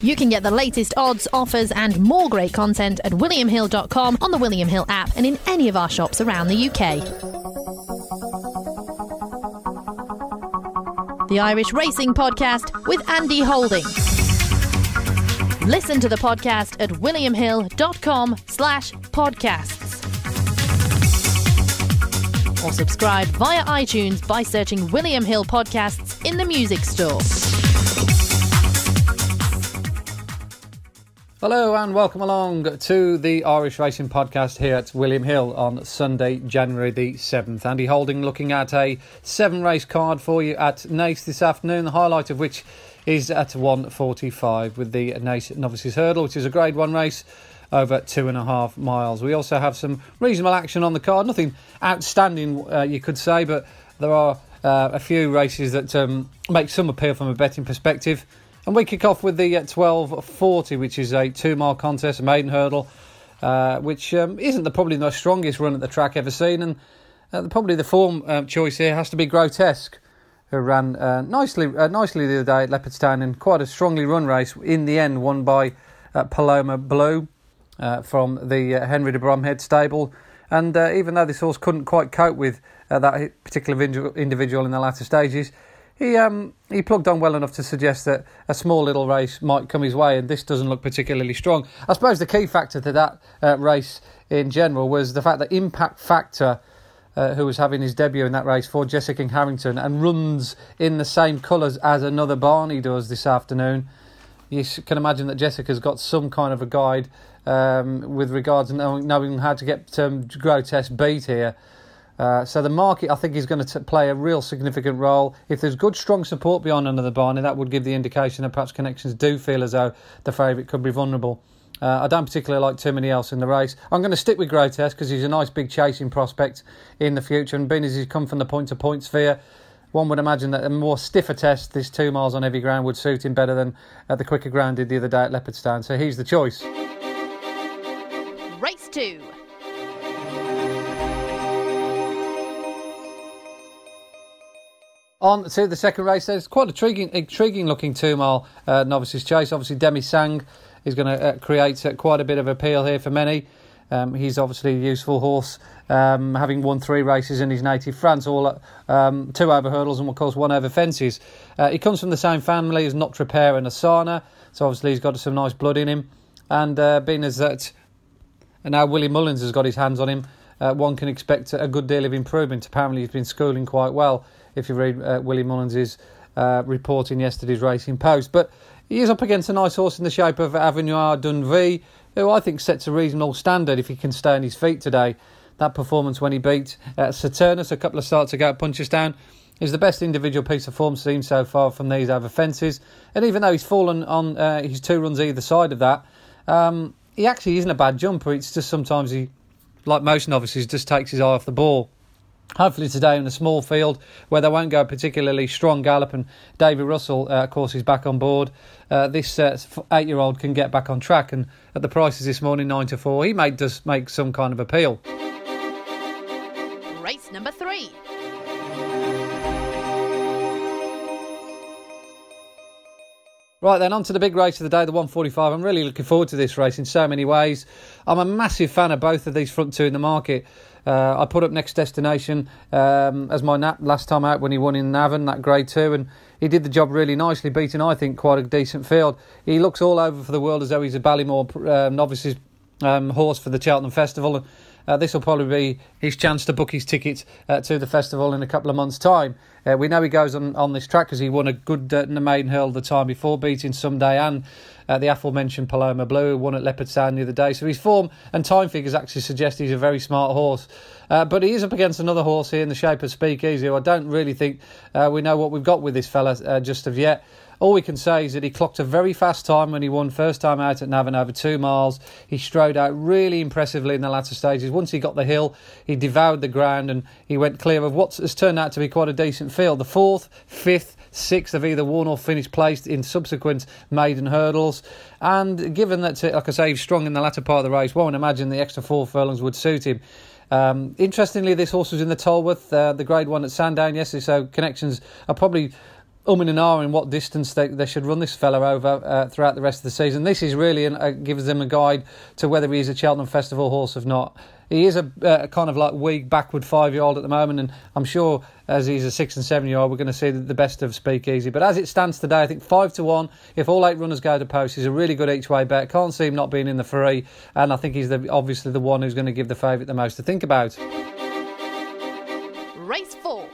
You can get the latest odds, offers and more great content at williamhill.com, on the William Hill app and in any of our shops around the UK. The Irish Racing Podcast with Andy Holding. Listen to the podcast at williamhill.com/podcasts. Or subscribe via iTunes by searching William Hill Podcasts in the music store. Hello and welcome along to the Irish Racing Podcast here at William Hill on Sunday, January the 7th. Andy Holding looking at a 7-race card for you at Naas this afternoon, the highlight of which is at 1:45 with the Naas Novices Hurdle, which is a Grade 1 race over 2.5 miles. We also have some reasonable action on the card, nothing outstanding you could say, but there are a few races that make some appeal from a betting perspective. And we kick off with the 12:40, which is a 2-mile contest, a maiden hurdle, which isn't probably the strongest run at the track ever seen. And probably the form choice here has to be Grotesque, who ran nicely the other day at Leopardstown in quite a strongly run race. In the end, won by Paloma Blue from the Henry de Bromhead stable. And even though this horse couldn't quite cope with that particular individual in the latter stages, he plugged on well enough to suggest that a small little race might come his way, and this doesn't look particularly strong. I suppose the key factor to that race in general was the fact that Impact Factor, who was having his debut in that race for Jessica King Harrington and runs in the same colours as another Barney does this afternoon. You can imagine that Jessica's got some kind of a guide with regards to knowing how to get Grotesque beat here. So the market, I think, is going to play a real significant role. If there's good, strong support beyond another Barney, that would give the indication that perhaps Connections do feel as though the favourite could be vulnerable. I don't particularly like too many else in the race. I'm going to stick with Grotesque because he's a nice big chasing prospect in the future, and being as he's come from the point-to-point sphere, one would imagine that a more stiffer test, this 2 miles on heavy ground, would suit him better than the quicker ground did the other day at Leopardstown. So he's the choice. Race 2. On to the second race, there's quite an intriguing looking 2-mile novices chase. Obviously, Demi Sang is going to create quite a bit of appeal here for many. He's obviously a useful horse, having won 3 races in his native France, all 2 over hurdles and, of course, 1 over fences. He comes from the same family as Notre Père and Asana, so obviously he's got some nice blood in him. And being as that, and now Willie Mullins has got his hands on him, one can expect a good deal of improvement. Apparently, he's been schooling quite well, if you read Willie Mullins' report in yesterday's Racing Post. But he is up against a nice horse in the shape of Avenue Dunvie, who I think sets a reasonable standard if he can stay on his feet today. That performance when he beat Saturnus a couple of starts ago at Punchestown is the best individual piece of form seen so far from these over fences. And even though he's fallen on his 2 runs either side of that, he actually isn't a bad jumper. It's just sometimes he, like most novices, just takes his eye off the ball. Hopefully today in a small field where they won't go a particularly strong gallop, and David Russell, of course, is back on board. This 8-year-old can get back on track, and at the prices this morning, 9-4, he does make some kind of appeal. Race number 3. Right then, on to the big race of the day, the 1:45. I'm really looking forward to this race in so many ways. I'm a massive fan of both of these front 2 in the market. I put up Next Destination as my nap last time out when he won in Navan, that Grade 2, and he did the job really nicely, beating, I think, quite a decent field. He looks all over for the world as though he's a Ballymore novices horse for the Cheltenham Festival. This will probably be his chance to book his ticket to the festival in a couple of months' time. We know he goes on this track because he won a good maiden hurdle the time before, beating Someday and the aforementioned Paloma Blue, who won at Leopardstown the other day. So his form and time figures actually suggest he's a very smart horse. But he is up against another horse here in the shape of Speakeasy, who I don't really think we know what we've got with this fella just of yet. All we can say is that he clocked a very fast time when he won first time out at Navan over 2 miles. He strode out really impressively in the latter stages. Once he got the hill, he devoured the ground and he went clear of what has turned out to be quite a decent field. The 4th, 5th, 6th have either won or finished placed in subsequent maiden hurdles. And given that, like I say, he's strong in the latter part of the race, one would imagine the extra 4 furlongs would suit him. Interestingly, this horse was in the Tolworth, the Grade 1 at Sandown yesterday, so Connections are probably and ahhing what distance they should run this fella over throughout the rest of the season. This is really gives them a guide to whether he's a Cheltenham Festival horse or not. He is a kind of like weak, backward 5-year-old at the moment, and I'm sure as he's a 6 and 7-year-old, we're going to see the best of Speakeasy. But as it stands today, I think 5-1, if all 8 runners go to post, he's a really good each-way bet. Can't see him not being in the free, and I think he's obviously the one who's going to give the favourite the most to think about. Race 4.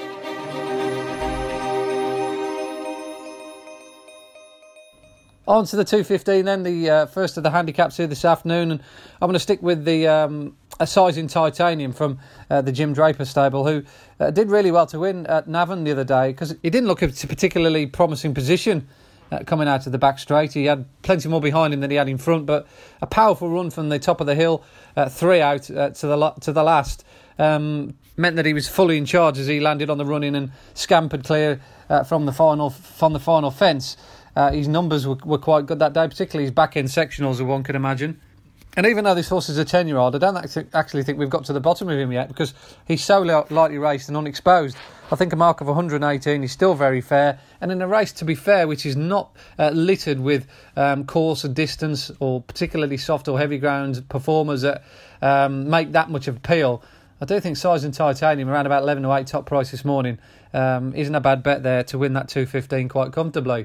On to the 2:15 then, the first of the handicaps here this afternoon, and I'm going to stick with the a size in Titanium from the Jim Draper stable, who did really well to win at Navan the other day, because he didn't look at a particularly promising position coming out of the back straight. He had plenty more behind him than he had in front, but a powerful run from the top of the hill, 3 out to the last, meant that he was fully in charge as he landed on the run-in and scampered clear from the final fence. His numbers were quite good that day, particularly his back-end sectionals, as one could imagine. And even though this horse is a 10-year-old, I don't actually think we've got to the bottom of him yet, because he's so lightly raced and unexposed. I think a mark of 118 is still very fair. And in a race, to be fair, which is not littered with course or distance or particularly soft or heavy ground performers that make that much of appeal, I do think Size and Titanium, around about 11 to 8 top price this morning, isn't a bad bet there to win that 2:15 quite comfortably.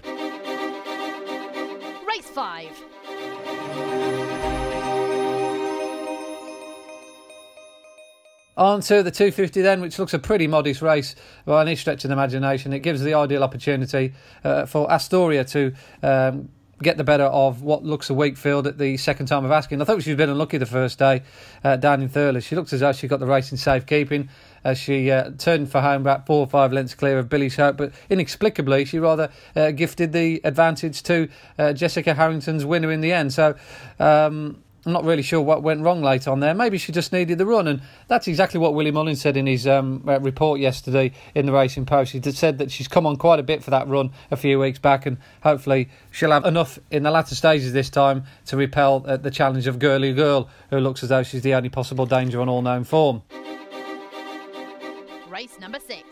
5. On to the 250 then, which looks a pretty modest race by any stretch of the imagination. It gives the ideal opportunity for Astoria to get the better of what looks a weak field at the second time of asking. I thought she'd been unlucky the first day down in Thurles. She looked as though she got the race in safekeeping as she turned for home about 4 or 5 lengths clear of Billy's Hope, but inexplicably she rather gifted the advantage to Jessica Harrington's winner in the end. So I'm not really sure what went wrong late on there. Maybe she just needed the run, and that's exactly what Willie Mullins said in his report yesterday in the Racing Post. He said that she's come on quite a bit for that run a few weeks back, and hopefully she'll have enough in the latter stages this time to repel the challenge of Girly Girl, who looks as though she's the only possible danger on all known form. Race number 6.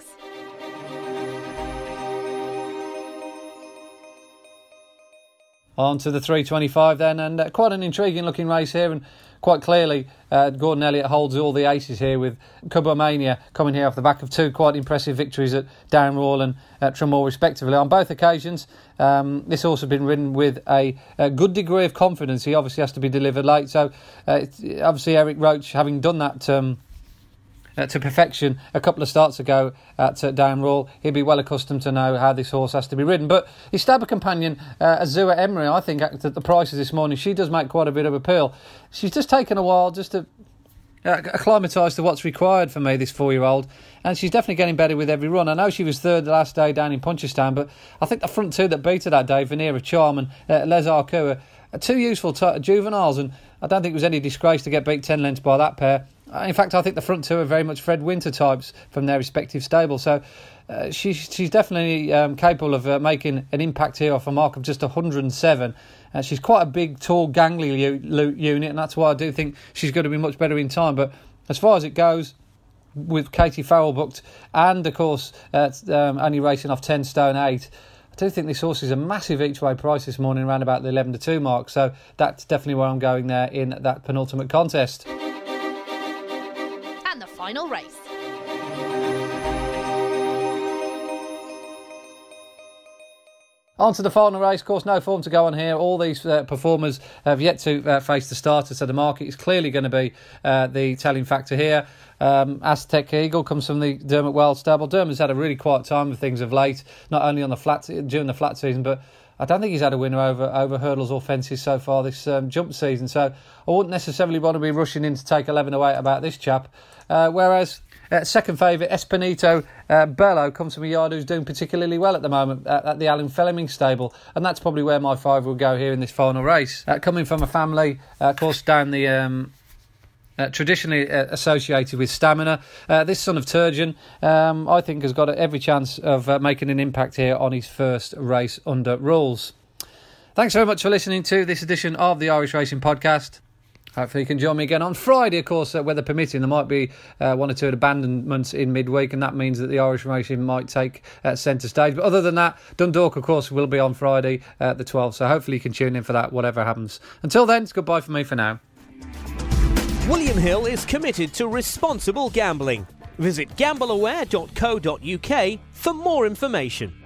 On to the 325 then, and quite an intriguing looking race here, and quite clearly Gordon Elliott holds all the aces here, with Cubomania coming here off the back of 2 quite impressive victories at Down Royal and at Tramore respectively. On both occasions, this horse has been ridden with a good degree of confidence. He obviously has to be delivered late, so obviously Eric Roach, having done that to perfection a couple of starts ago at Down Royal, he'd be well accustomed to know how this horse has to be ridden. But his stable companion, Azua Emery, I think at the prices this morning, she does make quite a bit of appeal. She's just taken a while just to acclimatise to what's required for me, this 4-year-old, and she's definitely getting better with every run. I know she was third the last day down in Punchestown, but I think the front 2 that beat her that day, Venera Charm and Les Arcoux, are 2 useful juveniles, and I don't think it was any disgrace to get beat 10 lengths by that pair. In fact, I think the front 2 are very much Fred Winter types from their respective stables. So she's definitely capable of making an impact here off a mark of just 107. She's quite a big, tall, gangly unit, and that's why I do think she's going to be much better in time. But as far as it goes, with Katie Farrell booked and, of course, only racing off 10 stone 8, I do think this horse is a massive each-way price this morning, around about the 11 to 2 mark. So that's definitely where I'm going there in that penultimate contest. And the final race. On to the final race. Of course, no form to go on here. All these performers have yet to face the starter, so the market is clearly going to be the telling factor here. Aztec Eagle comes from the Dermot Wells stable. Dermot's had a really quiet time of things of late, not only on the flat during the flat season, but I don't think he's had a winner over hurdles or fences so far this jump season. So I wouldn't necessarily want to be rushing in to take 11 away about this chap. Whereas second favourite, Espinito Bello, comes from a yard who's doing particularly well at the moment at the Alan Fleming stable. And that's probably where my 5 will go here in this final race. Coming from a family, of course, down the... traditionally associated with stamina. This son of Turgeon, I think, has got every chance of making an impact here on his first race under rules. Thanks very much for listening to this edition of the Irish Racing Podcast. Hopefully you can join me again on Friday, of course, weather permitting. There might be one or two abandonments in midweek, and that means that the Irish Racing might take centre stage. But other than that, Dundalk, of course, will be on Friday the 12th, so hopefully you can tune in for that, whatever happens. Until then, it's goodbye from me for now. William Hill is committed to responsible gambling. Visit gambleaware.co.uk for more information.